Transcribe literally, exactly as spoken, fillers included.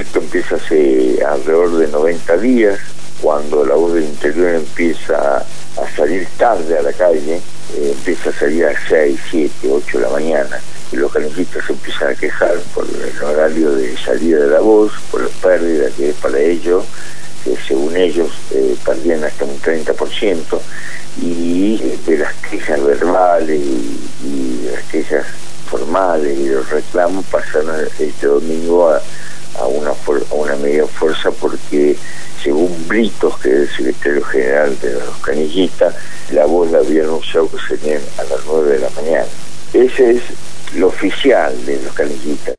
esto empieza hace alrededor de noventa días, cuando la voz del interior empieza a salir tarde a la calle, eh, empieza a salir a seis, siete, ocho de la mañana, y los canillistas se empiezan a quejar por el horario de salida de la voz, por la pérdida que es para ellos, que según ellos eh, perdían hasta un treinta por ciento, y eh, de las quejas verbales y, y de las quejas formales y los reclamos pasaron este domingo a, a, una, a una media fuerza, porque según Britos, que es el secretario general de los canillistas, la voz la habían anunciado que serían a las nueve de la mañana. Ese es lo oficial de los canillistas.